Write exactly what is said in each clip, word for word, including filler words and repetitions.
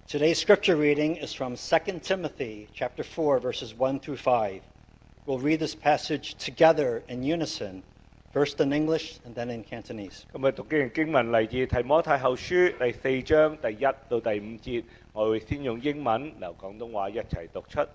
Today's scripture reading is from Second Timothy chapter four, verses one through five. We'll read this passage together in unison, first in English and then in Cantonese. 今日讀經經文嚟自提摩太後書第四章第一到第五節，我會先用英文由廣東話一齊讀出。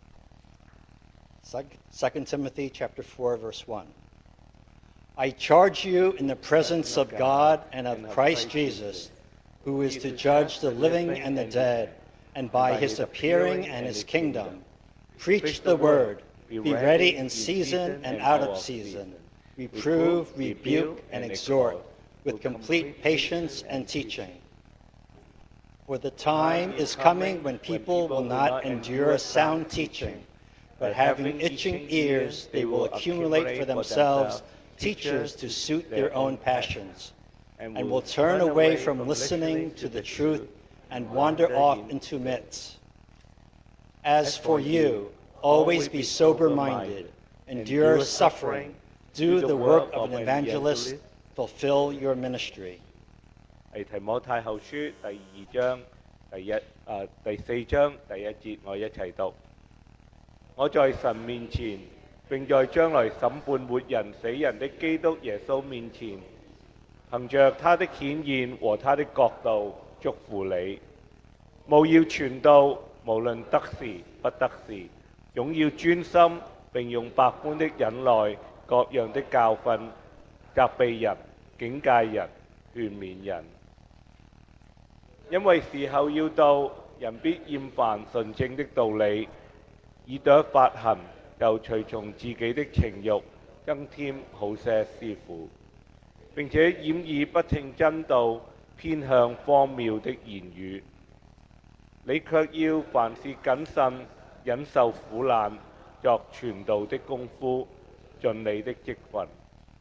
Second Timothy chapter four, verse one. I charge you in the presence of God and of Christ Jesus, who is to judge the living and the dead, and by his appearing and his kingdom, preach the word, be ready in season and out of season, reprove, rebuke, and exhort, with complete patience and teaching. For the time is coming when people will not endure sound teaching, but having itching ears, they will accumulate for themselves teachers to suit their own passions, and will turn away from listening to the truth and wander off into myths. As for you, always be sober-minded, endure suffering, do the work of an evangelist, fulfill your ministry. 係提摩太後書第二章第一啊第四章第一節，我一齊讀。我在神面前，並在將來審判活人死人的基督耶穌面前，憑着他的顯現和他的國度，祝福你。務要傳道，無論得時不得時，總要專心，並用百般的忍耐、各樣的教訓，責備人、警戒人、勸勉人。因為時候要到，人必厭煩純正的道理，耳朵發痕，又隨從自己的情慾，增添好些師傅，並且掩耳不聽真道，偏向荒謬的言語。你卻要凡事謹慎，忍受苦難，作傳道的功夫，盡你的職分。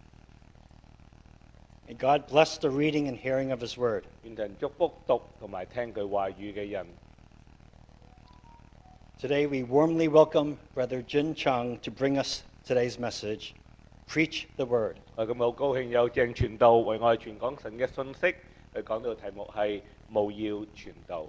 May God bless the reading and hearing of his word. 願神祝福讀同埋聽佢話語嘅人。 Today we warmly welcome Brother Jin Chung to bring us today's message, Preach the Word. 我咁好高興有鄭傳道為我哋傳講神嘅信息，佢講到嘅題目係務要傳道。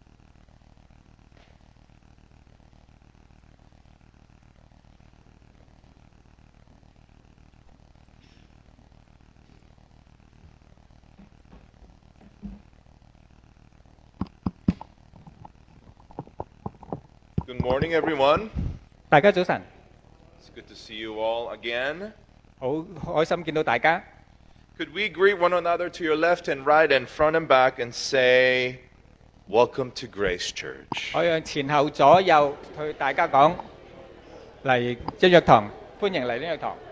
Good morning, everyone. 大家早晨， It's good to see you all again. 好開心見到大家。 Could we greet one another to your left and right and front and back and say, Welcome to Grace Church. 我讓前後左右對大家講嚟一約堂，歡迎嚟呢約堂。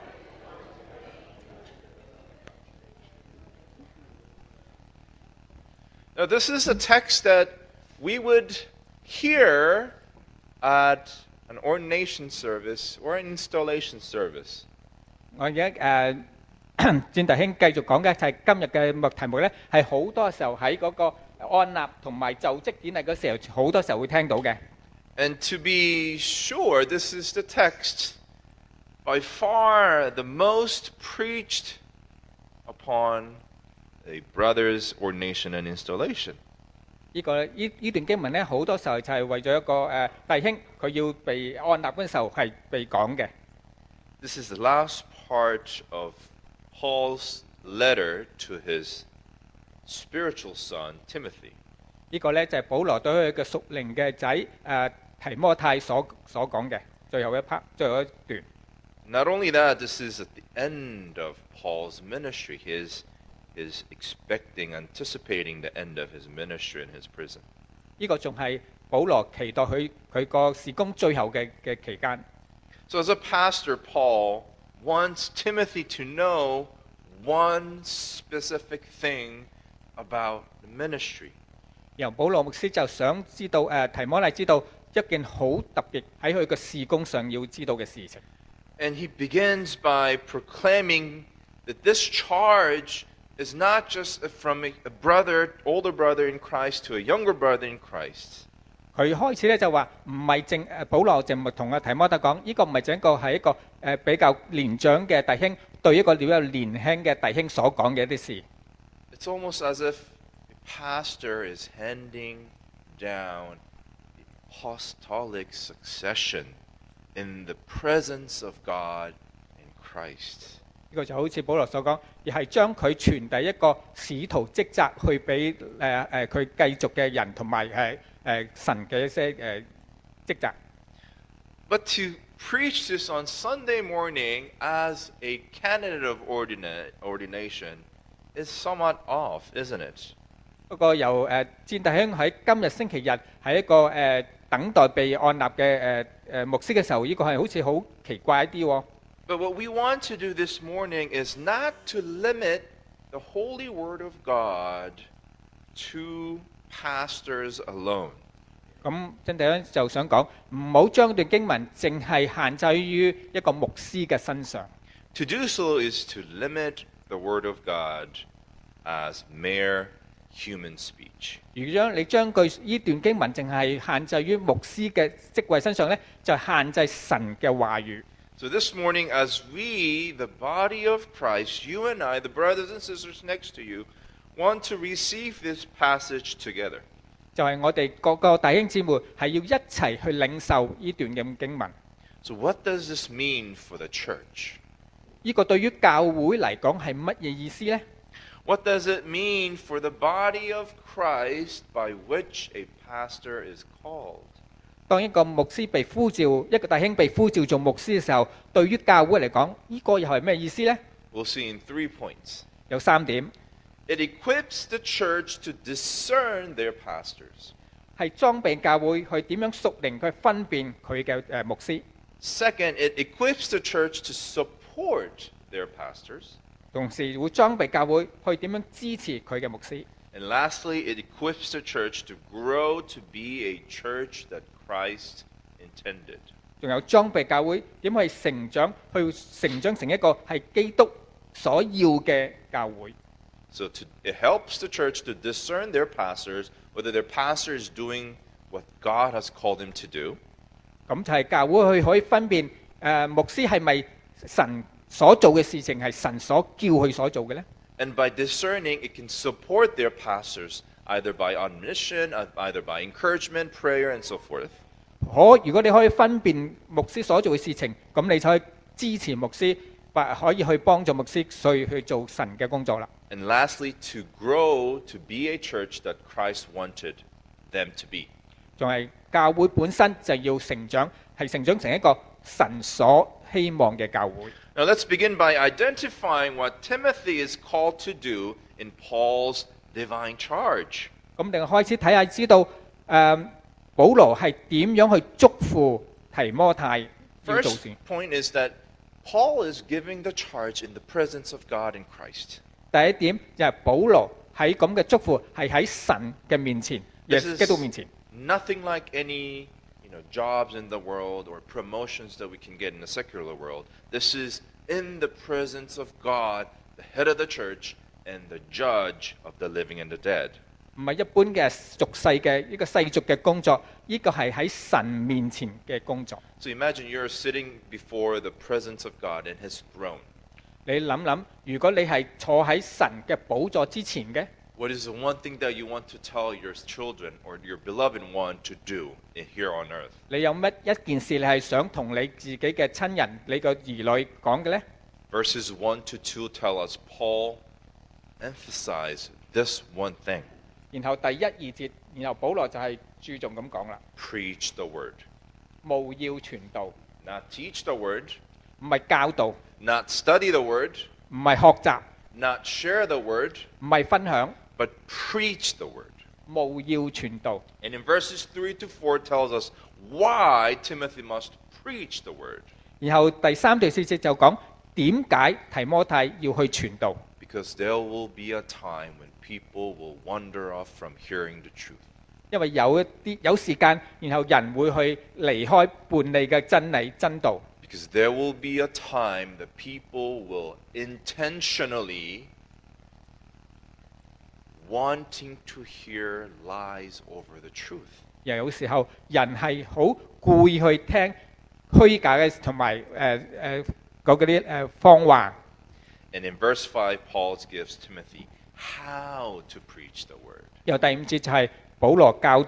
Now, this is a text that we would hear at an ordination service or an installation service. 我而家誒戰弟兄繼續講嘅就係今日嘅目題目咧，係好多時候喺嗰個按立同埋就職典禮嗰時候，好多時候會聽到嘅。 And to be sure, this is the text by far the most preached upon a brother's ordination and installation. 呢個呢呢段經文咧，好多時候就係為咗一個誒弟兄，佢要被按立嗰陣時候係被講嘅。 This is the last part of Paul's letter to his spiritual son, Timothy. 呢個咧就係保羅對佢嘅屬靈嘅仔誒提摩太所所講嘅最後一 part， 最後一段。 Not only that, this is at the end of Paul's ministry. He is, is expecting, anticipating the end of his ministry in his prison. 呢個仲係保羅期待佢佢個事工最後嘅嘅期間。 So as a pastor, Paul wants Timothy to know one specific thing about the ministry. 由保羅牧師就想知道誒提摩太知道一件好特別喺佢嘅事工上要知道嘅事情。 And he begins by proclaiming that this charge is not just from a, a brother, older brother in Christ to a younger brother in Christ. 佢開始咧就話唔係正誒保羅淨係同阿提摩太講，呢個唔係淨一個係一個誒比較年長嘅弟兄對一個比較年輕嘅弟兄所講嘅一啲事。 It's almost as if a pastor is handing down apostolic succession in the presence of God in Christ. 呢個就好似保羅所講，而係將佢傳遞一個使徒職責去俾誒誒佢繼續嘅人同埋誒誒神嘅一些誒職責。 But to preach this on Sunday morning as a candidate of ordina- ordination is somewhat off, isn't it? 不過由誒戰弟兄喺今日星期日係一個誒、呃、等待被按立嘅誒誒牧師嘅時候，呢、這個係好似好奇怪一啲喎。 But what we want to do this morning is not to limit the holy word of God to pastors alone. 咁真弟兄就想講，唔好將段經文淨係限制於一個牧師嘅身上。 To do so is to limit the word of God as mere human speech. 如果你將句呢段經文淨係限制於牧師嘅職位身上呢，就限制神嘅話語。 So this morning, as we, the body of Christ, you and I, the brothers and sisters next to you, want to receive this passage together. 就係我哋各個弟兄姊妹係要一齊去領受呢段嘅經文。 So what does this mean for the church? 呢個對於教會嚟講係乜嘢意思呢？ What does it mean for the body of Christ by which a pastor is called? 當一個牧師被呼召，一個弟兄被呼召做牧師嘅時候，對於教會嚟講，呢個又係咩意思呢？ We'll see in three points. 有三點， It equips the church to discern their pastors. 係裝備教會去點樣屬靈去分辨佢嘅誒牧師。 Second, it equips the church to support their pastors. 同時會裝備教會去點樣支持佢嘅牧師。 And lastly, it equips the church to grow to be a church that Christ intended. 仲有裝備教會點去成長，去成長成一個係基督所要嘅教會。 So to, it helps the church to discern their pastors, whether their pastor is doing what God has called him to do. 咁就係教會去可以分辨誒、呃、牧師係咪神所做嘅事情係神所叫佢所做嘅呢？ And by discerning, it can support their pastors either by admonition, either by encouragement, prayer, and so forth. 可如果你可以分辨牧師所做嘅事情，咁你就可以支持牧師，或可以去幫助牧師，所以去做神嘅工作啦。 And lastly, to grow to be a church that Christ wanted them to be. 仲係教會本身就要成長，係成長成一個神所希望嘅教會。 Now let's begin by identifying what Timothy is called to do in Paul's divine charge. 咁定開始睇下，知道誒、呃、保羅係點樣去囑咐提摩太要做 First 事。 point is that Paul is giving the charge in the presence of God in Christ. 第一點就係保羅喺咁嘅囑咐係喺神嘅面前，耶 This 基督 is 面前。 nothing like any you know, jobs in the world or promotions that we can get in the secular world. This is in the presence of God, the head of the church, and the judge of the living and the dead. 唔係一般嘅俗世嘅一個世俗嘅工作，呢個係喺神面前嘅工作。 So imagine you're sitting before the presence of God in his throne. 你諗諗，如果你係坐喺神嘅寶座之前嘅， What is the one thing that you want to tell your children or your beloved one to do here on earth? 你有乜一件事你係想同你自己嘅親人、你個兒女講嘅呢？ Verses one to two tell us Paul emphasized this one thing. 然後第一二節，然後保羅就係注重咁講啦， Preach the word. 務要傳道， Not teach the word, 唔係教導， not study the word, 唔係學習， not share the word, 唔係分享， but preach the word. 務要傳道。 And in verses three to four tells us why Timothy must preach the word. 然後第三到四節就講點解提摩太要去傳道。 Because there will be a time when people will wander off from hearing the truth. 因為有一啲有時間，然後人會去離開叛離嘅真理真道。 Because there will be a time that people will intentionally wanting to hear lies over the truth. 又有時候人係好故意去聽虛假嘅同埋誒誒嗰啲誒謊話。 And in verse five, Paul gives Timothy how to preach the word. 由第五節就係保羅教導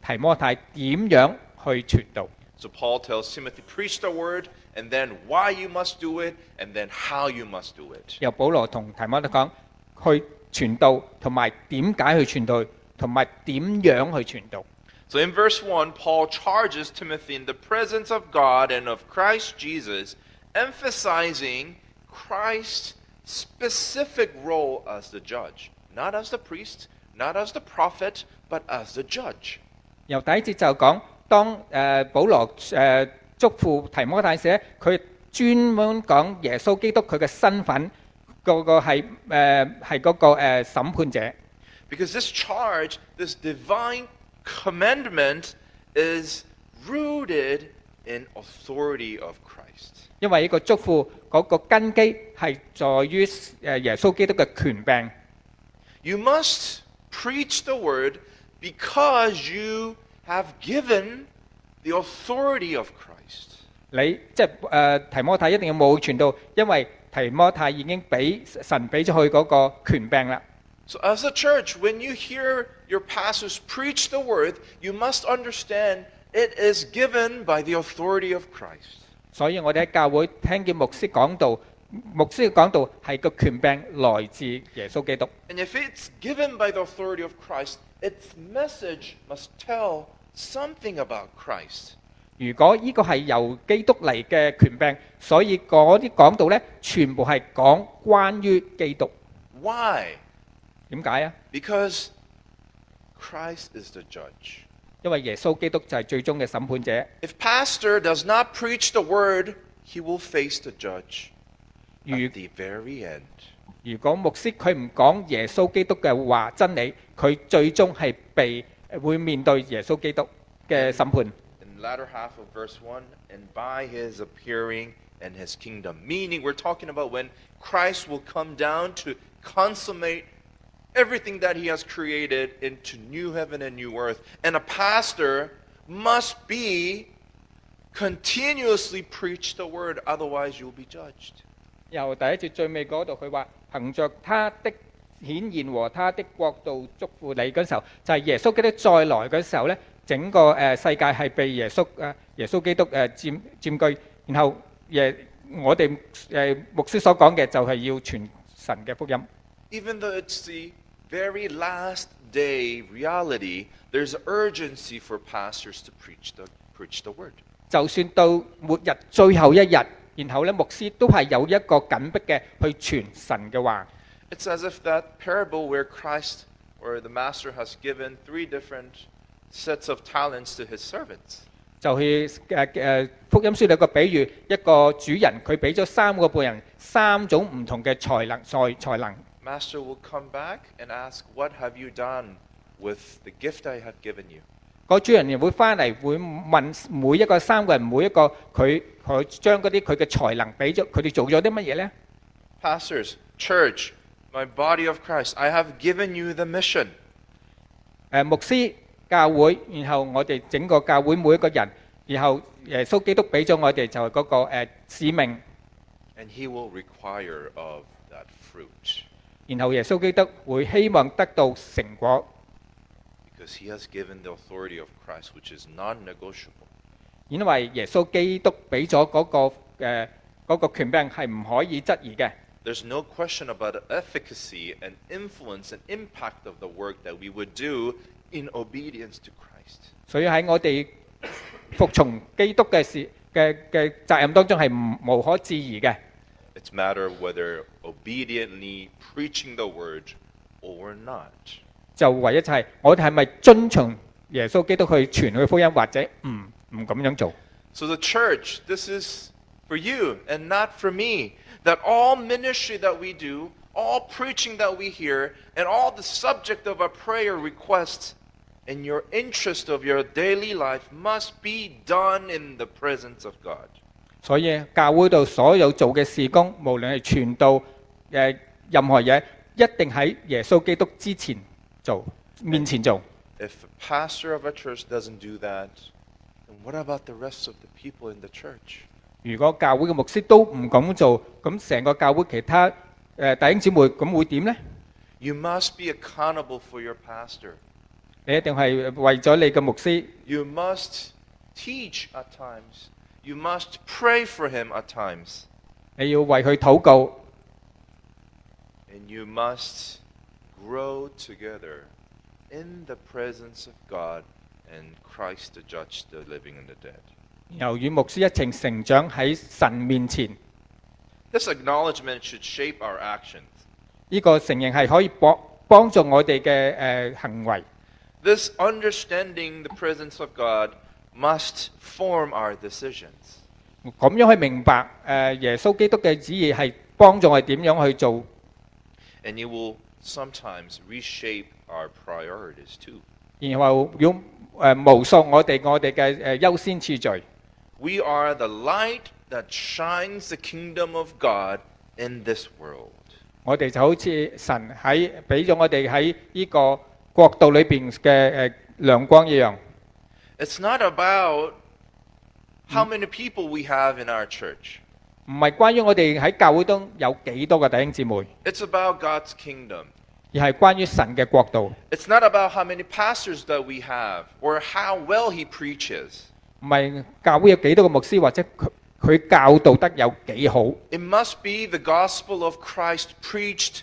提摩太點樣去傳道。 So Paul tells Timothy, preach the word, and then why you must do it, and then how you must do it. 由保羅同提摩太講，去傳道同埋點解去傳道，同埋點樣去傳道。 So in verse one, Paul charges Timothy in the presence of God and of Christ Jesus, emphasizing Christ's specific role as the judge, not as the priest, not as the prophet, but as the judge. 由第一節就講，當誒、呃、保羅誒、呃、囑咐提摩太時，佢專門講耶穌基督佢嘅身份，個個係誒係嗰個誒、呃、審判者。 Because this charge, this divine commandment, is rooted in authority of Christ. 因為呢個囑咐嗰個根基係在於誒耶穌基督嘅權柄。 You must preach the word because you have given the authority of Christ. 你即係誒提摩太一定要冇傳道，因為提摩太已經俾神俾咗佢嗰個權柄啦。 So as a church, when you hear your pastors preach the word, you must understand it is given by the authority of Christ. 所以我哋喺教會聽見牧師講道，牧師嘅講道係個權柄來自耶穌基督。 And if it's given by the authority of Christ, its message must tell something about Christ. 如果呢個係由基督嚟嘅權柄，所以嗰啲講道呢，全部係講關於基督。 Why? 點解啊？ Because Christ is the judge. 因為耶穌基督就係最終嘅審判者。 If pastor does not preach the word, he will face the judge 如 at the very end. 如果牧師佢唔講耶穌基督嘅話真理，佢最終係被會面對耶穌基督嘅審判。 In the latter half of verse one, and by his appearing and his kingdom. Meaning we're talking about when Christ will come down to consummate everything that he has created into new heaven and new earth. And a pastor must be continuously preach the word, otherwise you'll be judged. 由第一節最尾嗰度，佢話憑着他的顯現和他的國度祝福你嗰時候，就係、是、耶穌基督再來嗰時候咧，整個誒、呃、世界係被耶穌誒、呃、耶穌基督誒、呃、佔佔據，然後耶我哋誒、呃、牧師所講嘅就係要傳神嘅福音。 Even though it's the very last day reality, there's urgency for pastors to preach the preach the word. 就算到末日最後一日，然後咧牧師都係有一個緊迫嘅去傳神嘅話。 It's as if that parable where Christ or the master has given three different sets of talents to his servants. 就係誒誒福音書有個比喻，一個主人佢俾咗三個僕人三種唔同嘅才能才才能。 Master will come back and ask, "What have you done with the gift I have given you?" 個主人會翻嚟會問每一個三個人每一個佢佢將嗰啲佢嘅才能俾咗佢哋做咗啲乜嘢咧 Pastors, church, my body of Christ, I have given you the mission. 誒牧師教會，然後我哋整個教會每一個人，然後耶穌基督俾咗我哋就係嗰個誒使命， And he will require of that fruit 然後耶穌基督會希望得到成果， because he has given the authority of Christ, which is non-negotiable. 因為耶穌基督俾咗嗰個誒嗰個權柄係唔可以質疑嘅。 There's no question about the efficacy and influence and impact of the work that we would do in obedience to Christ. 所以喺我哋服從基督嘅事嘅嘅責任當中係唔無可置疑嘅。 It's a matter of whether obediently preaching the word or not. 就唯一就係我哋係咪遵從耶穌基督去傳佢福音，或者唔唔咁樣做。 So the church, this is for you and not for me. That all ministry that we do, all preaching that we hear, and all the subject of our prayer requests in your interest of your daily life must be done in the presence of God. 所以教會度所有做嘅事工，無論係傳道誒任何嘢，一定喺耶穌基督之前做，面前做。 If a pastor of a church doesn't do that, then what about the rest of the people in the church? 如果教會嘅牧師都唔咁做，咁成個教會其他誒弟兄姊妹咁會點呢？ You must be accountable for your pastor. 你一定係為咗你嘅牧師， You must teach at times. You must pray for him at times. 你要為佢禱告， And you must grow together in the presence of God and Christ to judge the living and the dead. 然後與牧師一齊成長喺神面前。 This acknowledgement should shape our actions. 呢個承認係可以幫幫助我哋嘅誒行為。 This understanding the presence of God must form our decisions. 咁樣去明白誒耶穌基督嘅旨意係幫助我哋點樣去做， And it will sometimes reshape our priorities too. 然後要誒模塑我哋我哋嘅誒優先次序。 We are the light that shines the kingdom of God in this world. 我哋就好似神喺俾咗我哋喺呢個國度裏邊嘅誒亮光一樣。 It's not about how many people we have in our church. 唔係關於我哋喺教會中有幾多個弟兄姊妹， It's about God's kingdom. 而係關於神嘅國度。 It's not about how many pastors that we have or how well he preaches. 唔係教會有幾多個牧師，或者佢佢教導得有幾好。 It must be the gospel of Christ preached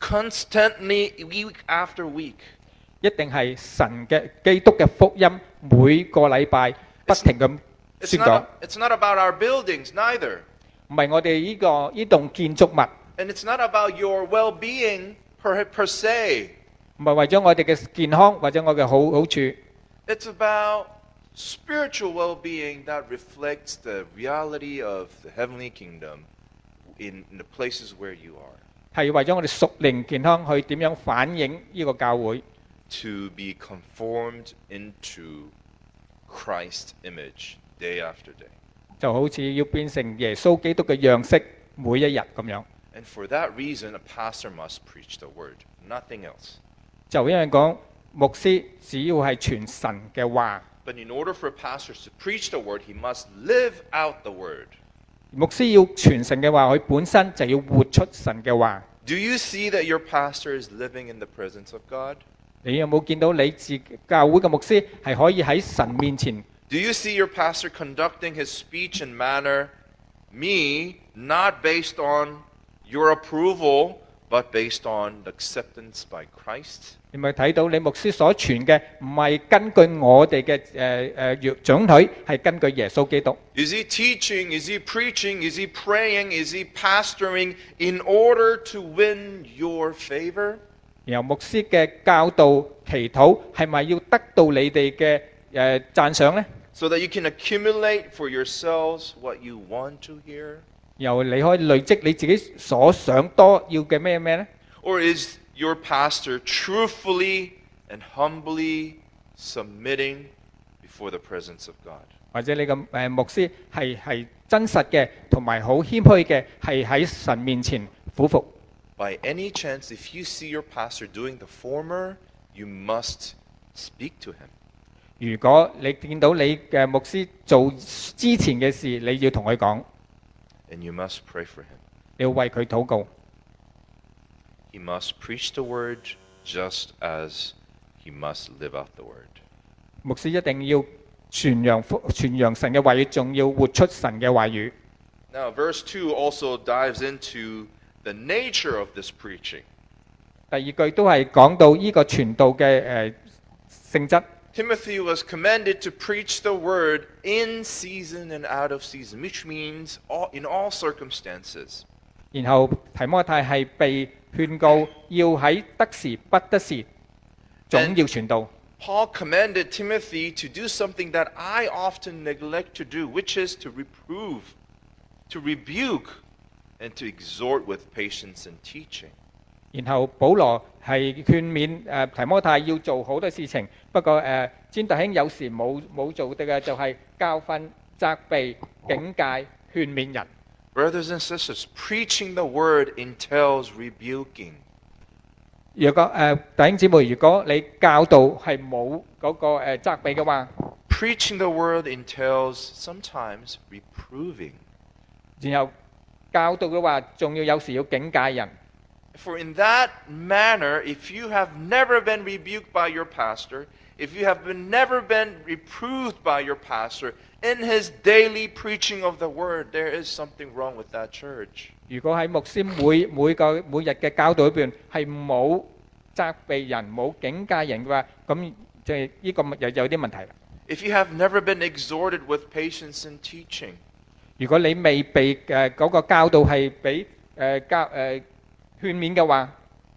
constantly week after week. 一定係神嘅基督嘅福音，每個禮拜不停咁 It's 宣講。 not, it's not about our buildings neither. 唔係我哋呢個呢棟建築物， And it's not about your well-being per, per se. 唔係為咗我哋嘅健康或者我嘅好好處， It's about spiritual well-being that reflects the reality of the heavenly kingdom in, in the places where you are. 係為咗我哋屬靈健康去點樣反映呢個教會， To be conformed into Christ's image day after day. 就好似要變成耶穌基督嘅樣式，每一日咁樣。 And for that reason, a pastor must preach the word, nothing else. 就因為講牧師只要係傳神嘅話， But in order for pastors to preach the word, he must live out the word. 牧師要傳神嘅話，佢本身就要活出神嘅話。 Do you see that your pastor is living in the presence of God? 你有冇見到你自教會嘅牧師係可以喺神面前？ Do you see your pastor conducting his speech and manner, me, not based on your approval, but based on the acceptance by Christ? 你咪睇到你牧師所傳嘅唔係根據我哋嘅誒誒準許，係根據耶穌基督。 Is he teaching? Is he preaching? Is he praying? Is he pastoring in order to win your favor? 然後牧師嘅教導、祈禱係咪要得到你哋嘅誒讚賞呢？ So that you can accumulate for yourselves what you want to hear? 然後你可以累積你自己所想多要嘅咩咩呢？ Or is your pastor truthfully and humbly submitting before the presence of God? 或者你嘅誒牧師係係真實嘅，同埋好謙虛嘅，係喺神面前俯伏。 By any chance, if you see your pastor doing the former, you must speak to him. 如果你見到你嘅牧師做之前嘅事，你要同佢講， And you must pray for him. 你要為佢禱告。 He must preach the word just as he must live out the word. 牧師一定要傳揚福傳揚神嘅話語，仲要活出神嘅話語。 Now, verse two also dives into the nature of this preaching. 第二句都係講到呢個傳道嘅誒性質。 Timothy was commanded to preach the word in season and out of season, which means all, in all circumstances. 然後提摩太係被勸告要喺得時不得時，總要傳道。 Paul commanded Timothy to do something that I often neglect to do, which is to reprove, to rebuke, and to exhort with patience and teaching. 然後保羅係勸勉誒提摩太要做好多事情，不過誒詹弟兄有時冇冇做得嘅就係教訓、責備、警戒、勸勉人。 Brothers and sisters, preaching the word entails rebuking. 如果誒弟兄姊妹，如果你教導係冇嗰個誒責備嘅話， Preaching the word entails sometimes reproving. 然後教導嘅話，仲要有時要警戒人。 For in that manner, if you have never been rebuked by your pastor, if you have been, never been reproved by your pastor in his daily preaching of the word, there is something wrong with that church. 如果喺牧師每每個每日嘅教導裏邊係冇責備人、冇警戒人嘅話，咁即係呢個又有啲問題啦。 If you have never been exhorted with patience in teaching, 如果你未被誒嗰個教導係俾誒教誒勸勉嘅話，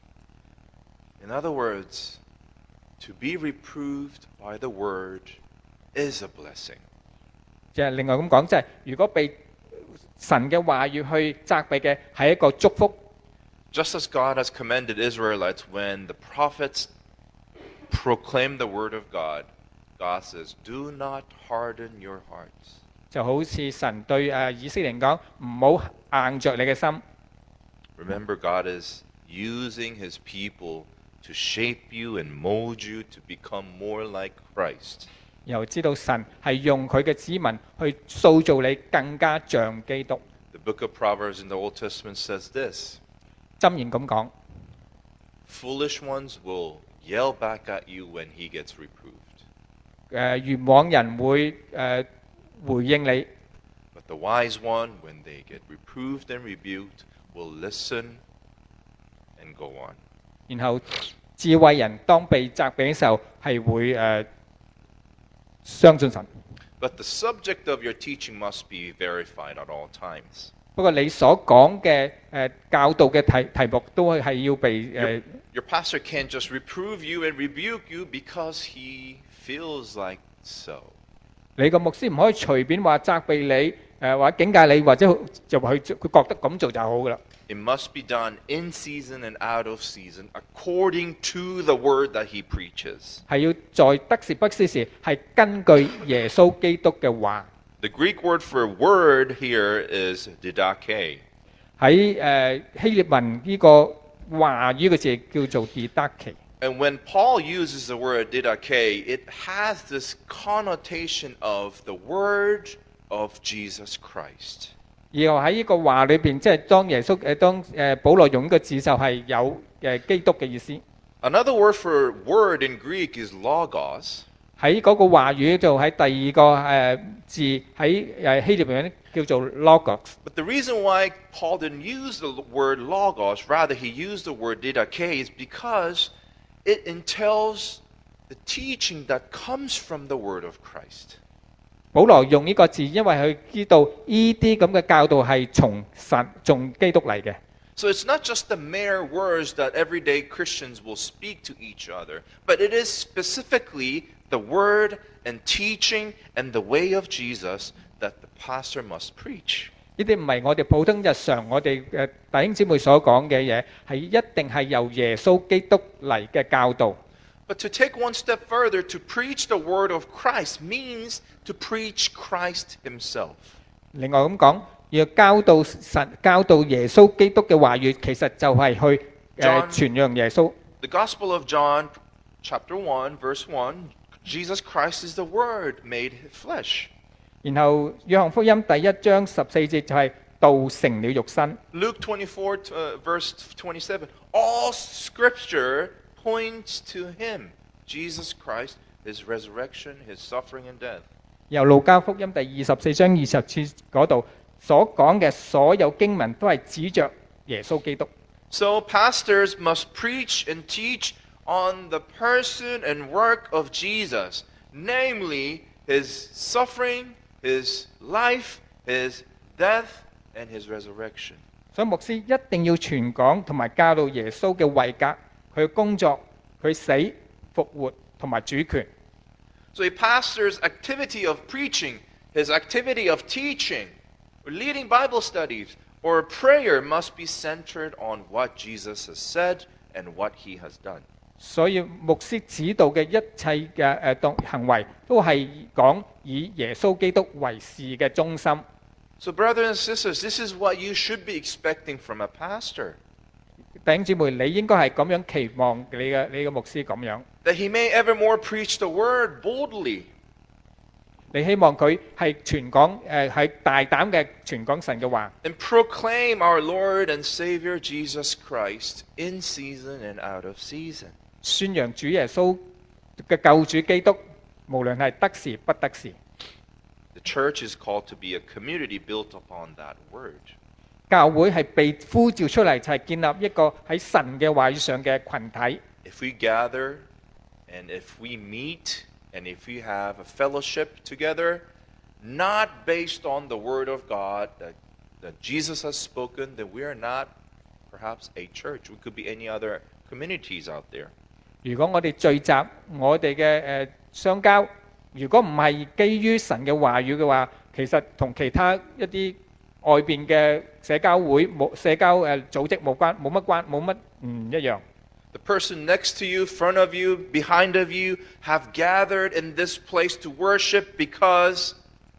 in other words, to be reproved by the word is a blessing. 即係另外咁講，即係如果被神嘅話語去責備嘅係一個祝福。 Just as God has commended Israelites when the prophets proclaim the word of God, God says, "Do not harden your hearts." 就好似神對誒以色列人講，唔好硬着你嘅心。 Remember, God is using his people to shape you and mold you to become more like Christ. 又知道神係用佢嘅子民去塑造你更加像基督。 The book of Proverbs in the Old Testament says this: 箴言咁講， "Foolish ones will yell back at you when he gets reproved, 誒愚妄人會誒回應你， but the wise one, when they get reproved and rebuked, will listen and go on." 然後智慧人當被責備嘅時候係會誒相信神。 But the subject of your teaching must be verified at all times. 不過你所講嘅誒教導嘅題題目都係要被誒。 Your pastor can't just reprove you and rebuke you because he feels like so. 你個牧師唔可以隨便話責備你，誒或者警戒你，或者就話佢佢覺得咁做就好噶啦。 It must be done in season and out of season according to the word that he preaches. 係要在得時不時時係根據耶穌基督嘅話。 The Greek word for word here is didake. 喺誒希臘文呢個話語嘅字叫做 didake。 And when Paul uses the word didake, it has this connotation of the word of Jesus Christ. 然後喺呢個話裏邊，即係當耶穌誒當誒保羅用呢個字就係有誒基督嘅意思。 Another word for word in Greek is logos. 喺嗰個話語就喺第二個誒字喺誒希臘文叫做 logos。 But the reason why Paul didn't use the word logos, rather he used the word didake, is because it entails the teaching that comes from the word of Christ. 保羅用呢個字，因為佢知道呢啲咁嘅教導係從神、從基督嚟嘅。 So it's not just the mere words that everyday Christians will speak to each other, but it is specifically the word and teaching and the way of Jesus that the pastor must preach. 呢啲唔係我哋普通日常我哋嘅弟兄姊妹所講嘅嘢，係一定係由耶穌基督嚟嘅教導。 But to take one step further, to preach the word of Christ means to preach Christ himself. 另外咁講，要教導神、教導耶穌基督嘅話語，其實就係去誒 John- 傳揚耶穌。 The Gospel of John, chapter one, verse one, Jesus Christ is the Word made flesh. 然後約翰福音第一章十四節就係道成了肉身。 Luke twenty-four, uh, verse twenty-seven, all Scripture points to him, Jesus Christ, his resurrection, his suffering and death. 由路加福音第二十四章二十節嗰度所講嘅所有經文都係指着耶穌基督。 So pastors must preach and teach on the person and work of Jesus, namely his suffering, his life, his death, and his resurrection. 所以牧師一定要傳講同埋教導耶穌嘅位格、佢嘅工作、佢死、復活同埋主權。 So a pastor's activity of preaching, his activity of teaching, or leading Bible studies, or prayer must be centered on what Jesus has said and what he has done. 所以牧師指導嘅一切嘅誒動行為，都係講以耶穌基督為事嘅中心。 So brothers and sisters, this is what you should be expecting from a pastor. 弟兄姊妹，你應該係咁樣期望你嘅你嘅牧師咁樣。 That he may evermore preach the word boldly. 你希望佢係傳講誒係大膽嘅傳講神嘅話， And proclaim our Lord and Savior Jesus Christ in season and out of season. 宣揚主耶穌嘅救主基督，無論係得時不得時。 The church is called to be a community built upon that word. 教會係被呼召出嚟，就係建立一個喺神嘅話語上嘅群體。 If we gather and if we meet and if we have a fellowship together, not based on the word of God that, that Jesus has spoken, then we are not perhaps a church. We could be any other communities out there. 如果我哋聚集，我哋嘅誒相交，如果唔係基於神嘅話語嘅話，其實同其他一啲外邊嘅社交會冇社交誒組織冇關，冇乜關，冇乜唔一樣。 The person next to you, front of you, behind of you, have gathered in this place to worship because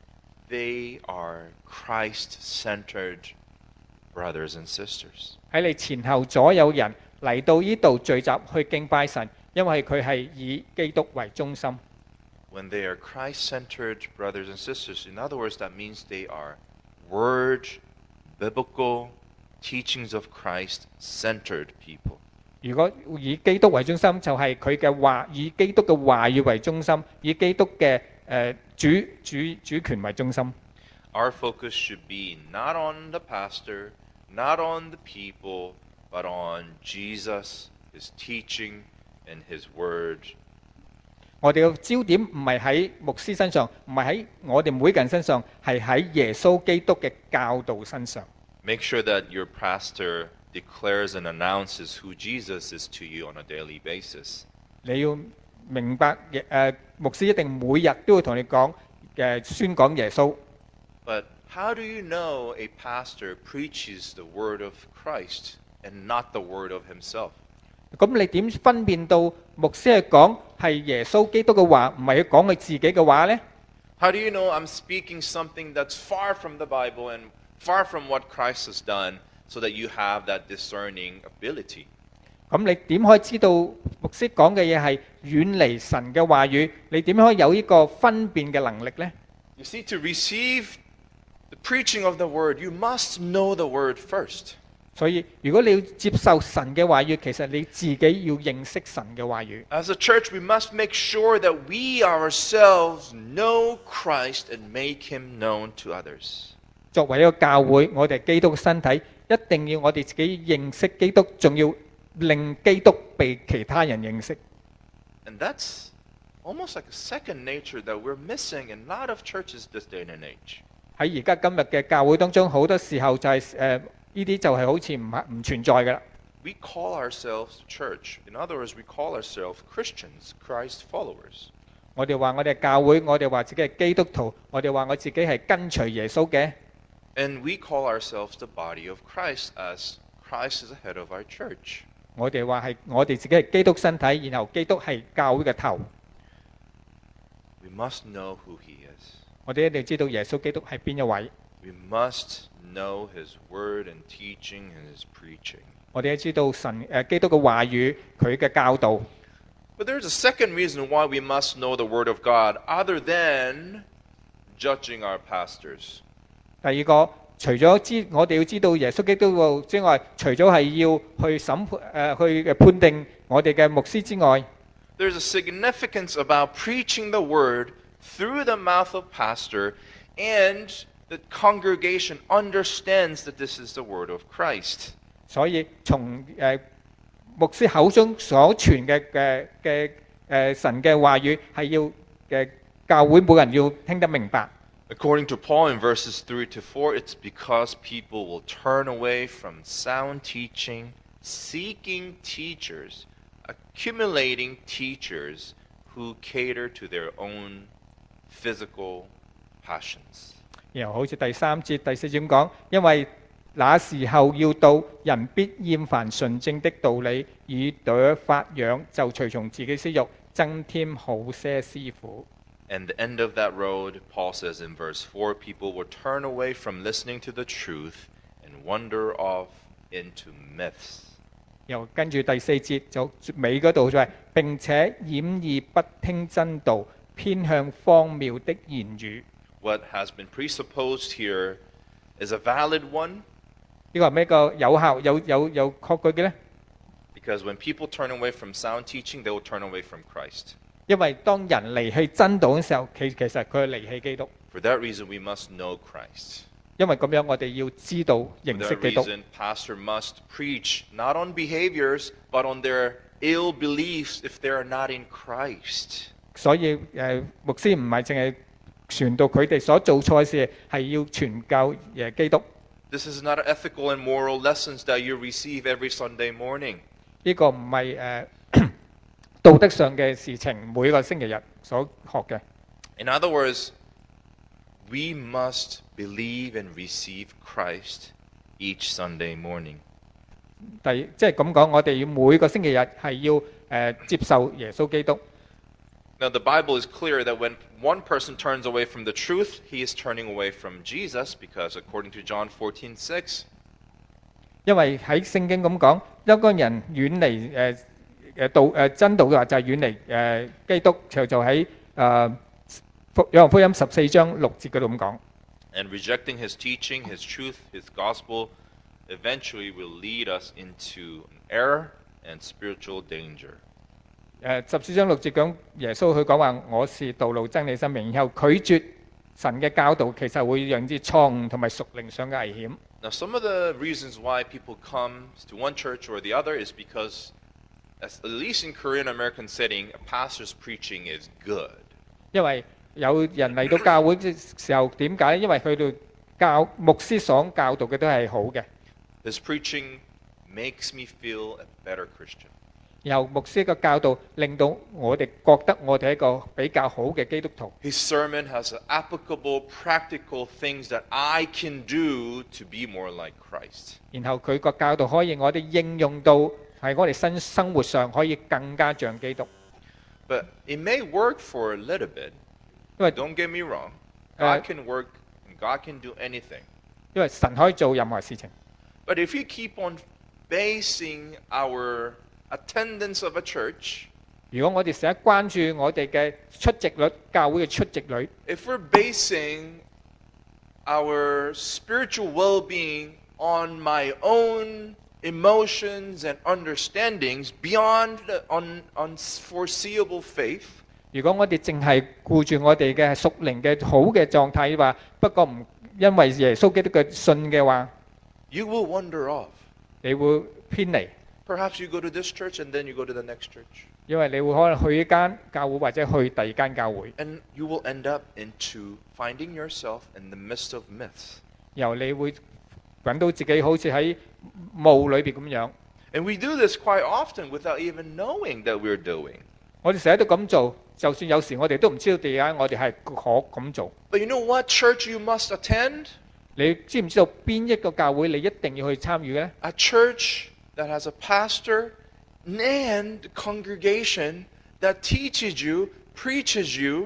they are Christ-centered brothers and sisters. 喺你前後左右人嚟到呢度聚集去敬拜神，因為佢係以基督為中心。 When they are Christ-centered brothers and sisters, in other words, that means they are word, biblical teachings of Christ-centered people. 如果以基督為中心，就係佢嘅話，以基督嘅話語為中心，以基督嘅誒主主主權為中心。 Our focus should be not on the pastor, not on the people, but on Jesus, His teaching, and His word. 我哋嘅焦點唔係喺牧師身上，唔係喺我哋每個人身上，係喺耶穌基督嘅教導身上。 Make sure that your pastor declares and announces who Jesus is to you on a daily basis. 你要明白，誒牧師一定每日都會同你講誒宣講耶穌。 But how do you know a pastor preaches the word of Christ and not the word of himself? 咁你點分辨到牧師係講係耶穌基督嘅話，唔係佢講佢自己嘅話呢？ How do you know I'm speaking something that's far from the Bible and far from what Christ has done so that you have that discerning ability? 咁你點可以知道牧師講嘅嘢係遠離神嘅話語？你點可以有呢個分辨嘅能力呢？ You see, to receive the preaching of the word, you must know the word first. 所以如果你要接受神嘅話語，其實你自己要認識神嘅話語。 As a church, we must make sure that we ourselves know Christ and make him known to others. 作為一個教會，我哋基督嘅身體，一定要我哋自己認識基督，仲要令基督被其他人認識。 And that's almost like a second nature that we're missing in a lot of churches this day and age. 喺而家今日嘅教會當中，好多時候就係誒呢啲就係好似唔係唔存在㗎啦。 We call ourselves the church. In other words, we call ourselves Christians, Christ followers. 我哋話我哋係教會，我哋話自己係基督徒，我哋話我自己係跟隨耶穌嘅。 And we call ourselves the body of Christ as Christ is the head of our church. 我哋話係我哋自己係基督身體，然後基督係教會嘅頭。 We must know who he is. 我哋一定要知道耶穌基督係邊一位。 We must know his word and teaching and his preaching. 我哋要知道神誒基督嘅話語，佢嘅教導。 But there's a second reason why we must know the word of God other than judging our pastors. 第二個，除咗知我哋要知道耶穌基督之外，除咗係要去審判誒去判定我哋嘅牧師之外， There's a significance about preaching the word through the mouth of pastor, and the congregation understands that this is the word of Christ. 所以從誒牧師口中所傳嘅嘅嘅誒神嘅話語係要嘅教會每個人要聽得明白。 According to Paul in verses three to four, it's because people will turn away from sound teaching, seeking teachers, accumulating teachers who cater to their own physical passions. 然後好似第三節、第四節咁講，因為那時候要到，人必厭煩純正的道理，耳朵發癢，就隨從自己私慾，增添好些師傅。 And the end of that road, Paul says in verse four, people will turn away from listening to the truth and wander off into myths. 又跟住第四節就尾嗰度就係並且掩耳不聽真道，偏向荒謬的言語。 What has been presupposed here is a valid one. 呢個係咩個有效有有有確據嘅呢？ Because when people turn away from sound teaching, they will turn away from Christ. 因為當人離棄真道嘅時候，其其實佢係離棄基督。 For that reason, we must know Christ. 因為咁樣，我哋要知道 For 認識 that 基督。 reason, pastor must preach not on behaviors, but on their ill beliefs if they are not in Christ. 所以誒，牧師唔係淨係傳到佢哋所做錯嘅事，係要傳教誒基督。 This is not ethical and moral lessons that you receive every Sunday morning. 呢個唔係誒道德上嘅事情，每個星期日所學嘅。 In other words, we must believe and receive Christ each Sunday morning. 第即係咁講，我哋要每個星期日係要誒、呃、接受耶穌基督。 Now, the Bible is clear that when one person turns away from the truth, he is turning away from Jesus, because according to John fourteen six, 因為喺聖經咁講，一個人遠離誒誒道誒真道嘅話，就係遠離誒基督，就就喺誒福約翰福音十四章六節嗰度咁講。 and rejecting his teaching, his truth, his gospel, eventually will lead us into an error and spiritual danger. 誒十四章六節講耶穌佢講話我是道路真理生命，然後拒絕神嘅教導，其實會讓之錯誤同埋屬靈上嘅危險。 Now, some of the reasons why people come to one church or the other is because, as, at least in Korean American setting, a pastor's preaching is good. 因為有人嚟到教會嘅時候，點解？因為佢哋教牧師所教導嘅都係好嘅， His preaching makes me feel a better Christian. 然後牧師嘅教導令到我哋覺得我哋係一個比較好嘅基督徒。 His sermon has applicable, practical things that I can do to be more like Christ. 然後佢個教導可以我哋應用到喺我哋生生活上，可以更加像基督。 But it may work for a little bit. 因為 Don't get me wrong. Uh, God can work and God can do anything. 因為神可以做任何事情。 But if we keep on basing our attendance of a church, 如果我哋成日關注我哋嘅出席率，教會嘅出席率， if we're basing our spiritual well-being on my own emotions and understandings beyond the un- unforeseeable faith, 如果我哋淨係顧住我哋嘅屬靈嘅好嘅狀態話，不過唔因為耶穌基督嘅信嘅話， you will wander off. 你會偏離， Perhaps you go to this church and then you go to the next church. 因為你會可能去一間教會或者去第二間教會， And you will end up into finding yourself in the midst of myths. 然後你會揾到自己好似喺霧裏邊咁樣。 And we do this quite often without even knowing that we're doing. 我哋成日都咁做，就算有時我哋都唔知道點解我哋係可咁做。 But you know what church you must attend? 你知唔知道邊一個教會你一定要去參與嘅呢？ A church that has a pastor and congregation that teaches you, preaches you,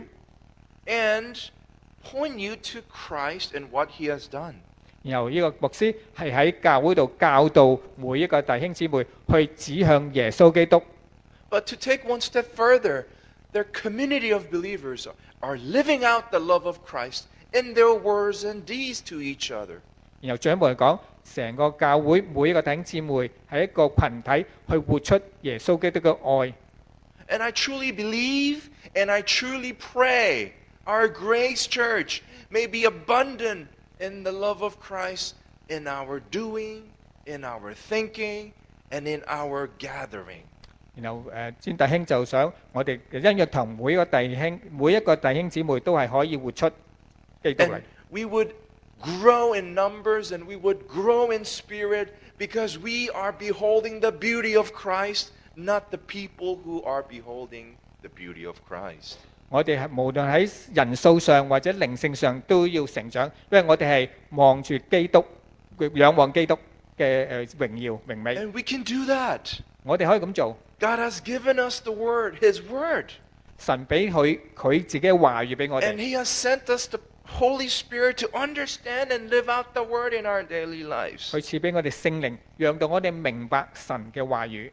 and point you to Christ and what he has done. 然後呢個牧師係喺教會度教導每一個弟兄姊妹去指向耶穌基督。 But to take one step further, their community of believers are living out the love of Christ in their words and deeds to each other. 然後進一步嚟講，成個教會每一個弟兄姊妹係一個群體去活出耶穌基督嘅愛。 And I truly believe and I truly pray our Grace Church may be abundant in the love of Christ in our doing, in our thinking, and in our gathering. 然後誒，尊弟兄就想我哋嘅恩約堂每一個弟兄每一個弟兄姊妹都係可以活出基督嚟。 And we would grow in numbers and we would grow in spirit because we are beholding the beauty of Christ, not the people who are beholding the beauty of Christ. 我哋係無論喺人數上或者靈性上都要成長，因為我哋係望住基督，仰望基督嘅誒榮耀榮美。 And we can do that. 我哋可以咁做。 God has given us the word, his word. 神俾佢佢自己嘅話語俾我 And 哋， he has sent us the Holy Spirit to understand and live out the word in our daily lives. 佢賜俾我哋聖靈，讓到我哋明白神嘅話語。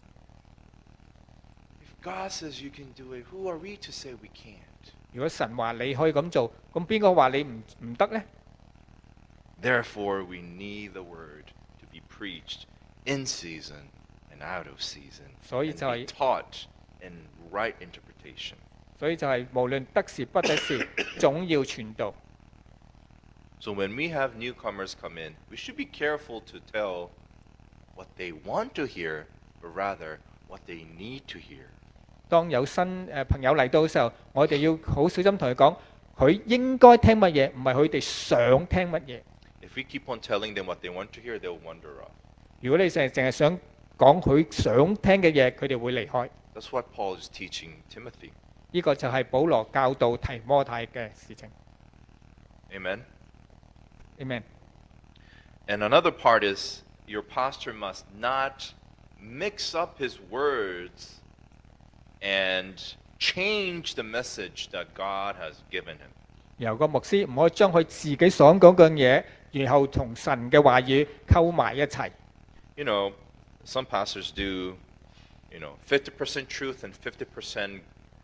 If God says you can do it, who are we to say we can't? 如果神話你可以咁做，咁邊個話你唔唔得呢？ Therefore, we need the word to be preached in season and out of season, 所以 and 就 be 係 taught in right interpretation. exhortation. 所以就係無論得時不得時，總要傳道。 So when we have newcomers come in, we should be careful to tell what they want to hear, but rather what they need to hear. 當有新誒朋友嚟到嘅時候，我哋要好小心同佢講，佢應該聽乜嘢，唔係佢哋想聽乜嘢。 If we keep on telling them what they want to hear, they'll wander off. 如果你成日淨係想講佢想聽嘅嘢，佢哋會離開。 That's what Paul is teaching Timothy. 呢個就係保羅教導提摩太嘅事情。 Amen. Amen。 And another part is your pastor must not mix up his words and change the message that God has given him. 由個牧師唔可以將佢自己所講嘅嘢，然後同神嘅話語溝埋一齊。 You know, some pastors do, you know, fifty percent truth and fifty percent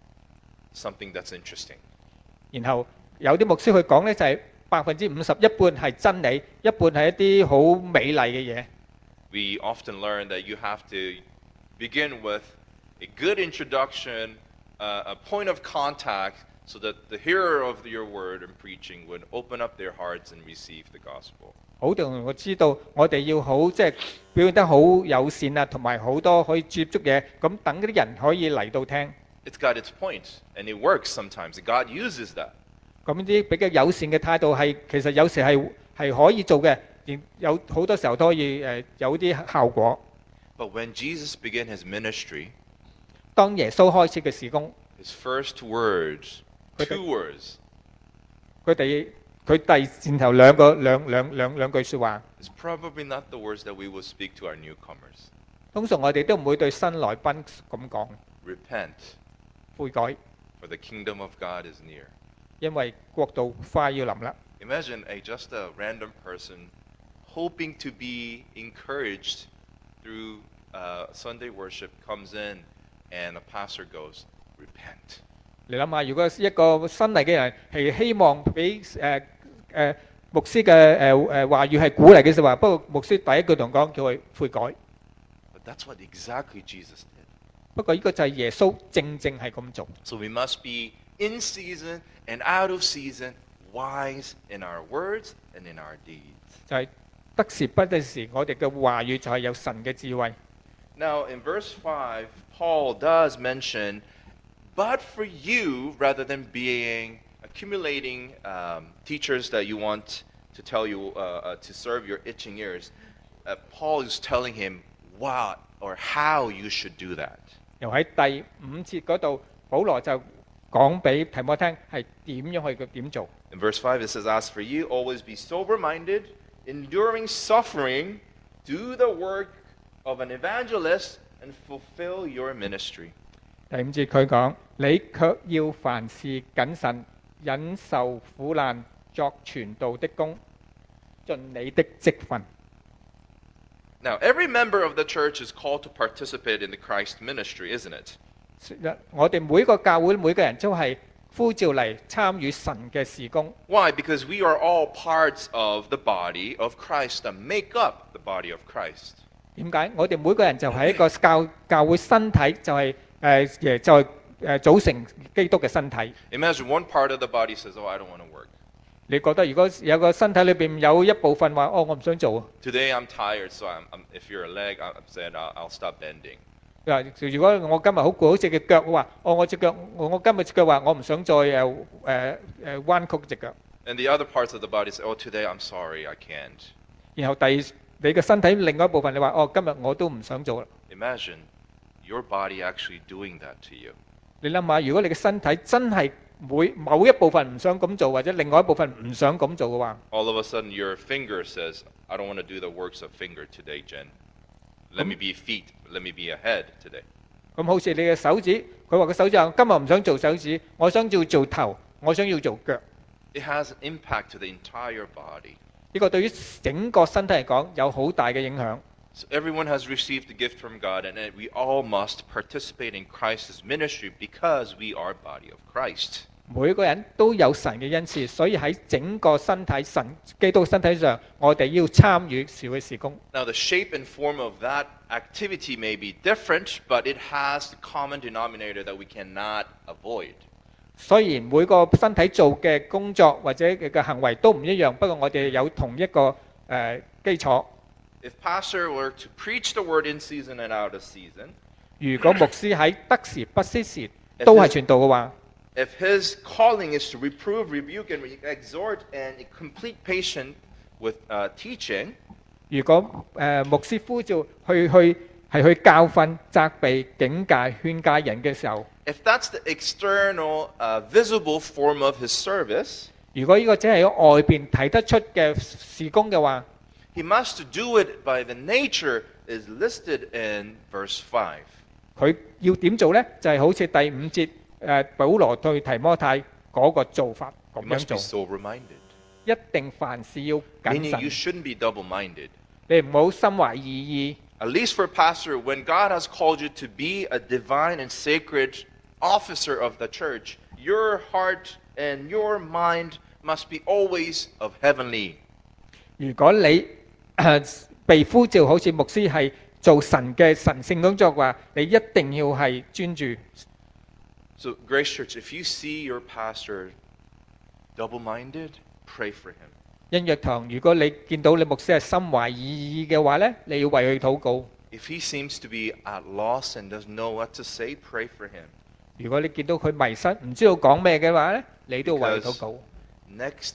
something that's interesting. 然後有啲牧師佢講呢，就係百分之五十，一半係真理，一半係一啲好美麗嘅嘢。 We often learn that you have to begin with a good introduction, uh, a point of contact, so that the hearer of your word and preaching would open up their hearts and receive the gospel. 好同我知道，我哋要好即係表現得好友善啊，同埋好多可以接觸嘢，咁等嗰啲人可以嚟到聽。 It's got its point, and it works sometimes. And God uses that. 咁啲比較友善嘅態度係其實有時係係可以做嘅，亦有好多時候都可以誒有啲效果。 But when Jesus began his ministry, 當耶穌開始嘅事工， his first words, Okay. two words, 佢哋佢第前頭兩個兩兩兩兩句説話， is probably not the words that we will speak to our newcomers. 通常我哋都唔會對新來賓咁講， Repent, 悔改， for the kingdom of God is near. 因為國度快要臨啦。 Imagine a just a random person hoping to be encouraged through uh, Sunday worship comes in and a pastor goes, repent. 你諗下，如果一個新嚟嘅人係希望俾誒誒牧師嘅誒誒話語係鼓勵嘅説話，不過牧師第一句同講叫佢悔改。 But that's what exactly Jesus did. 不過呢個就係耶穌正正係咁做。 So we must be in season and out of season, wise in our words and in our deeds. 就係得時不得時，我哋嘅話語就係有神嘅智慧。 Now, in verse five, Paul does mention, but for you, rather than being accumulating um, teachers that you want to tell you uh, uh, to serve your itching ears, uh, Paul is telling him what or how you should do that. 又喺第五節嗰度，保羅就講俾提摩聽係點樣去點做。 In verse five, it says, As for you, always be sober-minded, enduring suffering, do the work of an evangelist, and fulfill your ministry. 第五節佢講：你卻要凡事謹慎，忍受苦難，作傳道的工，盡你的職分。 Now, every member of the church is called to participate in the Christ ministry, isn't it? 我哋每個教會每個人都係呼召嚟參與神嘅事工。 Why? Because we are all parts of the body of Christ that make up the body of Christ. 點解？我哋每個人就係一個教教會身體，就係誒誒就係誒組成基督嘅身體。 Imagine one part of the body says, "Oh, I don't want to work. 你覺得如果有個身體裏邊有一部分話：哦，我唔想做。 Today I'm tired, so I'm, I'm, if you're a leg, I'm said I'll, I'll stop bending." 嗱，如果我今日好攰，好似隻腳，我話：哦，我隻腳，我我今日隻腳話我唔想再誒誒誒彎曲隻腳。 And the other parts of the body say, "Oh, today I'm sorry, I can't." 然後第你嘅身體另外一部分，你話：哦，今日我都唔想做啦。 Imagine your body actually doing that to you. 你諗下，如果你嘅身體真係每某一部分唔想咁做，或者另外一部分唔想咁做嘅話， All of a sudden, your finger says, "I don't want to do the works of finger today, Jen. Let me be feet. Let me be a head today." 咁好似你嘅手指，佢話個手指話今日唔想做手指，我想要做頭，我想要做腳。 It has an impact to the entire body. 呢個對於整個身體嚟講有好大嘅影響。 So everyone has received the gift from God, and we all must participate in Christ's ministry because we are body of Christ. 每個人都有神嘅恩賜，所以喺整個身體神基督身體上，我哋要參與社會事工。 Now, the shape and form of that activity may be different, but it has the common denominator that we cannot avoid. 雖然每個身體做嘅工作或者佢嘅行為都唔一樣，不過我哋有同一個誒、呃、基礎。 If pastor were to preach the word in season and out of season, 如果牧師喺得時不適時都係傳道嘅話， if his calling is to reprove, rebuke, and re- exhort, and complete patience with uh, teaching, 如果誒、呃、牧師呼召去去係去教訓、責備、警戒、勸戒人嘅時候， if that's the external, uh, visible form of his service, 如果呢個只係喺外邊睇得出嘅事工嘅話， he must do it by the nature is listed in verse five. 佢要點做呢？就係、好似第五節誒、呃、保羅對提摩太嗰個做法咁 You 樣 must be 做， sober-minded, 一定凡事要謹 meaning you 慎， shouldn't be double-minded. 你唔好心懷二意。 At least for a pastor, when God has called you to be a divine and sacred officer of the church, your heart and your mind must be always of heavenly. 如果你、呃、被呼召好似牧師係做神嘅神聖工作嘅話，你一定要係專注。 So, Grace Church, if you see your pastor double-minded, pray for him. 恩約堂，如果你見到你牧師係心懷二意嘅話呢，你要為佢禱告。 If he seems to be at loss and doesn't know what to say, pray for him. 如果你見到佢迷失，唔知道講咩嘅話呢，你都要為佢禱告。 Next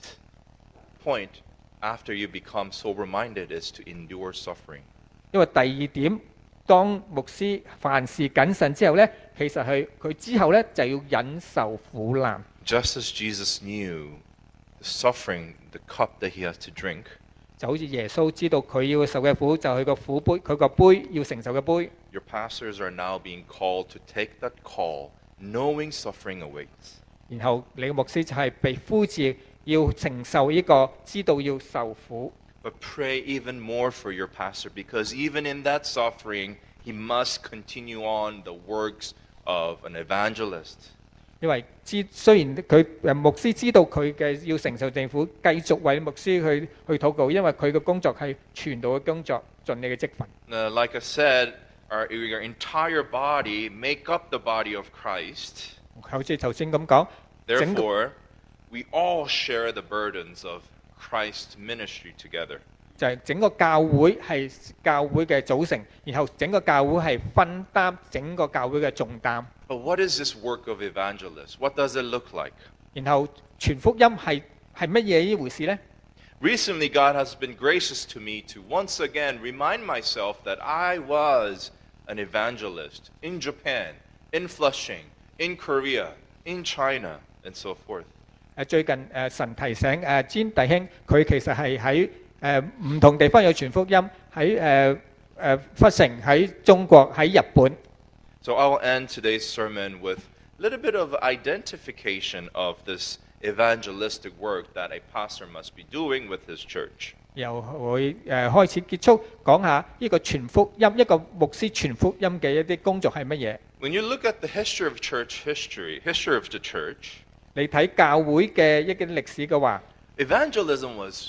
point after you become sober-minded is to endure suffering. 因為第二點，當牧師凡事謹慎之後呢，其實係佢之後呢就要忍受苦難。 Just as Jesus knew the suffering, the cup that he has to drink, 就好似耶穌知道佢要受嘅苦，就係個苦杯，佢個杯要承受嘅杯。 your pastors are now being called to take that call, knowing suffering awaits. 然後你嘅牧師就係被呼召要承受呢、個，知道要受苦。 But pray even more for your pastor, because even in that suffering, he must continue on the works of an evangelist. 因為知雖然佢誒牧師知道佢嘅要承受政府，繼續為牧師去去禱告，因為佢嘅工作係傳道嘅工作，盡你嘅職分。 Uh, like I said, our, your entire body make up the body of Christ. 好似頭先咁講，整個 Therefore, we all share the burdens of Christ's ministry together. 就係整個教會係教會嘅組成，然後整個教會係分擔整個教會嘅重擔。 But what is this work of evangelist? What does it look like? 然後傳福音係係乜嘢呢回事呢？ Recently, God has been gracious to me to once again remind myself that I was an evangelist in Japan, in Flushing, in Korea, in China, and so forth. 誒最近誒神提醒誒詹弟兄，佢其實係喺誒唔同地方有傳福音，喺誒誒弗城、喺中國、喺日本。 So I will end today's sermon with a little bit of identification of this evangelistic work that a pastor must be doing with his church. 又會誒開始結束講下呢個傳福音，一個牧師傳福音嘅一啲工作係乜嘢？ When you look at the history of church history, history of the church, 你睇教會嘅一啲歷史嘅話， evangelism was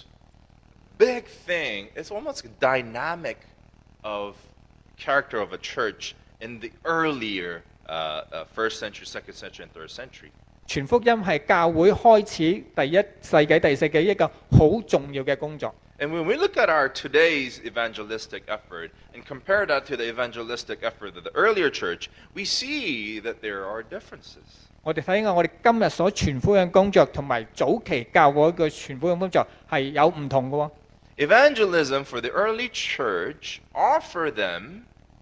a big thing. It's almost a dynamic of character of a church in the earlier uh, uh, first century, second century, and third century. 傳福音係教會開始第一世紀、第二世紀一個好重要嘅工作。 And when we look at our today's evangelistic effort and compare that to the evangelistic effort of the earlier church, we see that there are differences. 我哋睇下我哋今日所傳福音工作同埋早期教會嘅傳福音工作係有唔同嘅喎。 Evangelism for the early church offer them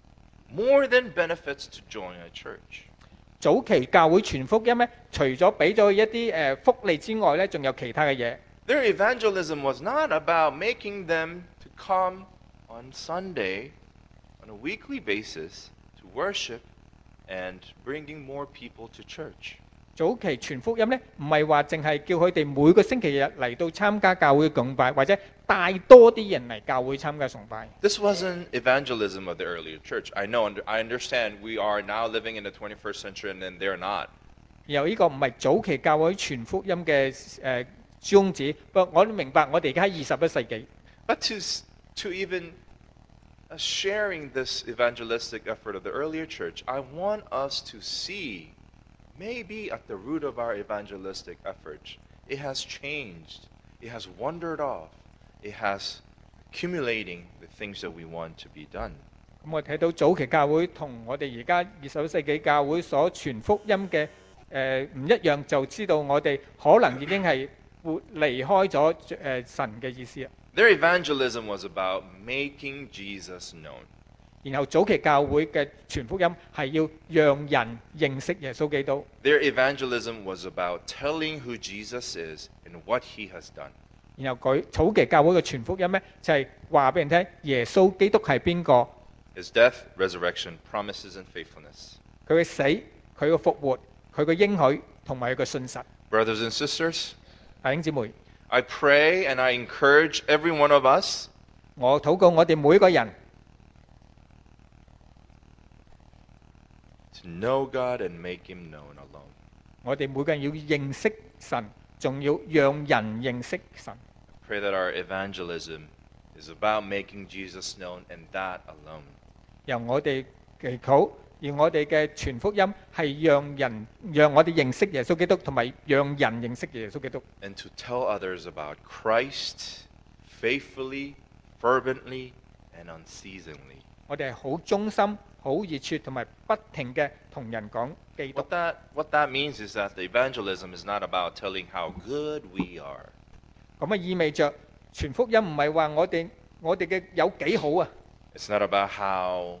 more than benefits to join a church. 早期教會傳福音咧，除咗俾咗一啲誒福利之外咧，仲有其他嘅嘢。 Their evangelism was not about making them to come on Sunday on a weekly basis to worship and bringing more people to church. 早期傳福音咧，唔係話淨係叫佢哋每個星期日嚟到參加教會嘅崇拜，或者帶多啲人嚟教會參加崇拜。 This wasn't evangelism of the earlier church. I know, I understand we are now living in the twenty-first century and then they're not. 然後呢個唔係早期教會傳福音嘅誒宗旨，不過我都明白我哋而家喺二十一世紀。 But to, s- to even uh, sharing this evangelistic effort of the earlier church, I want us to see maybe at the root of our evangelistic effort, it has changed, it has wandered off, it has accumulating the things that we want to be done. 咁我睇到早期教會同我哋而家二十一世紀教會所傳福音嘅誒唔一樣，就知道我哋可能已經係會離開咗誒神嘅意思啦。 Their evangelism was about making Jesus known. 然後早期教會嘅傳福音係要讓人認識耶穌基督。 Their evangelism was about telling who Jesus is and what he has done. 然後佢早期教會嘅傳福音呢，就係話俾人聽耶穌基督係邊個， His death, resurrection, promises, and faithfulness. 佢嘅死、佢嘅復活、佢嘅應許同埋佢嘅信實。 Brothers and sisters, 弟兄姊妹， I pray and I encourage every one of us 我禱告我哋每個人 to know God and make him known alone. 我哋每個人要認識神，仲要讓人認識神。 Pray that our evangelism is about making Jesus known and that alone. 由我哋祈禱，而我哋嘅傳福音係讓人讓我哋認識耶穌基督，同埋讓人認識耶穌基督。 And to tell others about Christ faithfully, fervently, and unceasingly. 我哋係好忠心、好熱切，同埋不停嘅同人講基督。 What that, what that means is that the evangelism is not about telling how good we are. 咁啊意味着傳福音唔係話我哋我哋嘅有幾好啊， It's not about how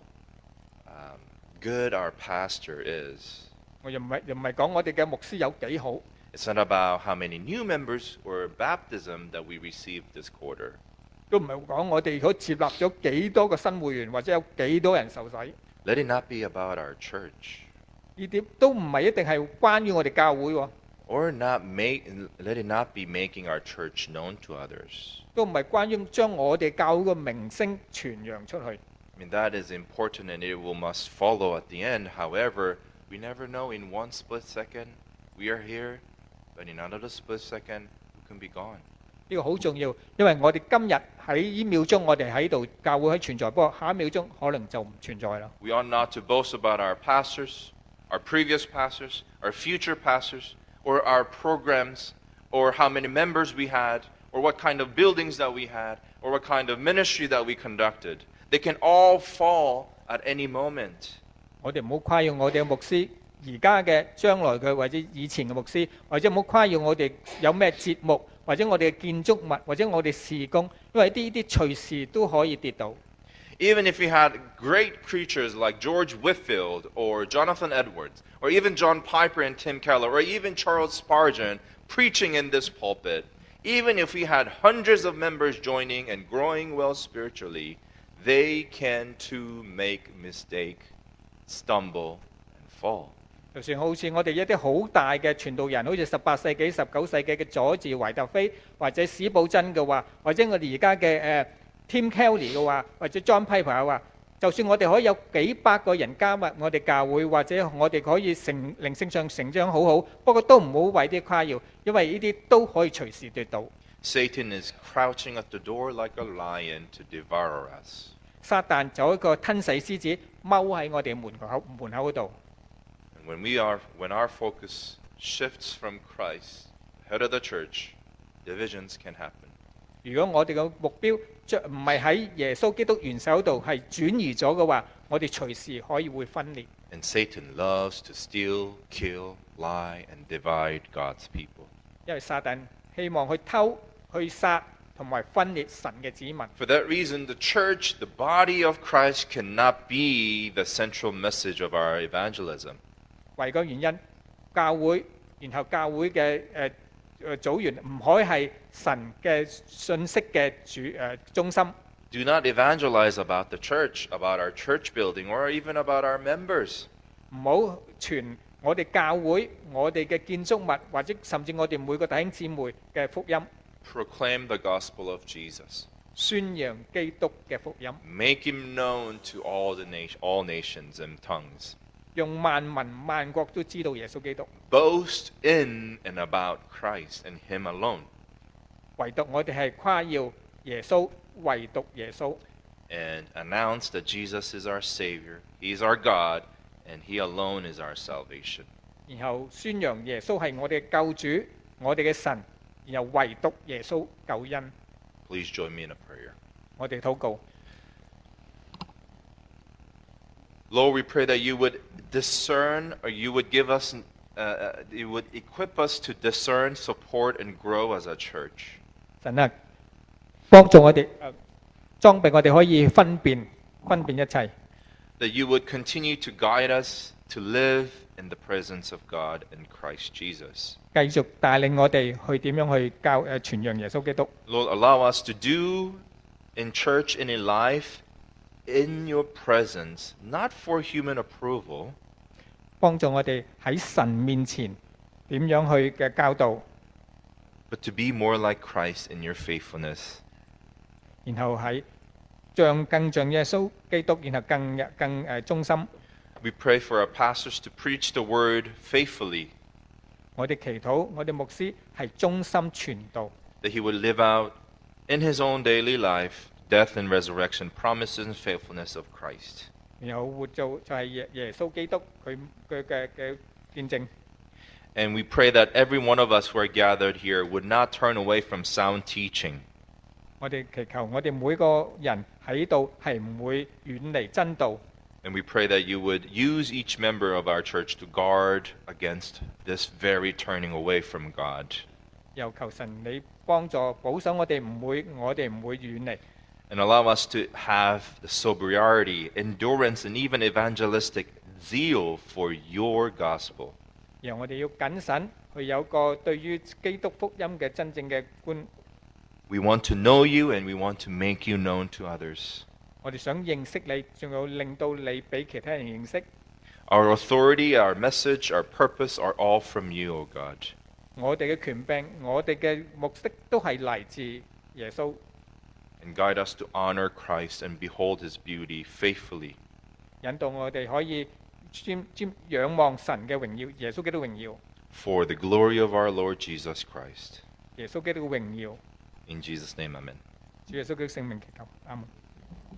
um, good our pastor is. 我又唔係又唔係講我哋嘅牧師有幾好， It's not about how many new members or baptism that we received this quarter. 都唔係講我哋可接納咗幾多個新會員，或者有幾多人受洗。 Let it not be about our church. 呢啲都唔係一定係關於我哋教會喎， Or not make, let it not be making our church known to others. 都唔係關於將我哋教會嘅名聲傳揚出去。 I mean, that is important and it will must follow at the end. However, we never know in one split second we are here, but in another split second we can be gone. 呢個好重要，因為我哋今日喺呢秒鐘我哋喺度教會喺存在，不過下一秒鐘可能就唔存在啦。 We ought not to boast about our pastors, our previous pastors, our future pastors, or our programs, or how many members we had, or what kind of buildings that we had, or what kind of ministry that we conducted. They can all fall at any moment. 我哋唔好誇耀我哋嘅牧師，而家嘅、將來嘅或者以前嘅牧師，或者唔好誇耀我哋有咩節目，或者我哋嘅建築物，或者我哋事工，因為呢啲隨時都可以跌倒。 Even if we had great preachers like George Whitfield or Jonathan Edwards, or even John Piper and Tim Keller, or even Charles Spurgeon preaching in this pulpit, even if we had hundreds of members joining and growing well spiritually, they can too make mistake, stumble, and fall. 就算好似我哋一啲好大嘅傳道人，好似十八世紀、十九世紀嘅佐治懷特菲，或者史寶珍嘅話，或者我哋而家嘅誒 Tim Keller 嘅話，或者 John Piper 嘅話，就算我哋可以有幾百個人加入我哋教會，或者我哋可以成靈性上成長好好，不過都唔好為啲誇耀，因為呢啲都可以隨時跌倒。 Satan is crouching at the door like a lion to devour us. 撒旦就一個吞噬獅子，踎喺我哋門口門口嗰度。 And when we are, when our focus shifts from Christ, head of the church, divisions can happen. 如果我哋嘅目標將唔係喺耶穌基督元首度係轉移咗嘅話，我哋隨時可以會分裂。 And Satan loves to steal, kill, lie, and divide God's people. 因為撒旦希望去偷、去殺同埋分裂神嘅子民。 For that reason, the church, the body of Christ, cannot be the central message of our evangelism. 為個原因，教會然後教會嘅誒誒組員唔可以係神嘅信息嘅主誒、呃、中心。 Do not evangelize about the church, about our church building, or even about our members. 唔好傳我哋教會、我哋嘅建築物，或者甚至我哋每個弟兄姊妹嘅福音， Proclaim the gospel of Jesus. 宣揚基督嘅福音， Make him known to all the nation, all nations and tongues. 讓萬民萬國都知道耶穌基督。 boast in and about Christ and Him alone, 唯獨我哋係誇耀耶穌，唯獨耶穌， and announce that Jesus is our Savior, He's our God, and He alone is our salvation. 然後宣揚耶穌係我哋嘅救主，我哋嘅神，然後唯獨耶穌救恩。 Please join me in a prayer. 我哋禱告， Lord, we pray that you would discern, or you would give us, uh, uh, you would equip us to discern, support, and grow as a church. 神啊，幫助我哋，誒裝備我哋可以分辨分辨一切。 That you would continue to guide us to live in the presence of God in Christ Jesus. 繼續帶領我哋去點樣去教誒傳揚耶穌基督。 Lord, allow us to do in church and in life in your presence, not for human approval, 幫助我哋喺神面前點樣去嘅教導， but to be more like Christ in your faithfulness. 然後喺像更像耶穌基督，然後更更誒忠心。 We pray for our pastors to preach the word faithfully, 我哋祈禱，我哋牧師係忠心傳道， that he would live out in his own daily life death and resurrection, promises and faithfulness of Christ. 然後活做就係耶耶穌基督佢佢嘅嘅見證。 And we pray that every one of us who are gathered here would not turn away from sound teaching, 我哋祈求我哋每個人喺度係唔會遠離真道。 and we pray that you would use each member of our church to guard against this very turning away from God. 又求神你幫助保守我哋唔會我哋唔會遠離， And allow us to have the sobriety, endurance, and even evangelistic zeal for your gospel. 然後我哋要謹慎去有個對於基督福音嘅真正嘅觀。 We want to know you and we want to make you known to others. 我哋想認識你，仲有令到你俾其他人認識。 Our authority, our message, our purpose are all from you, O God. 我哋嘅權柄，我哋嘅目的都係嚟自耶穌。 And guide us to honor Christ and behold his beauty faithfully. 引導我哋可以瞻瞻仰望神嘅榮耀，耶穌基督榮耀， For the glory of our Lord Jesus Christ. 耶穌基督嘅榮耀。 In Jesus' name, amen. 主耶穌基督聖名祈求，阿門。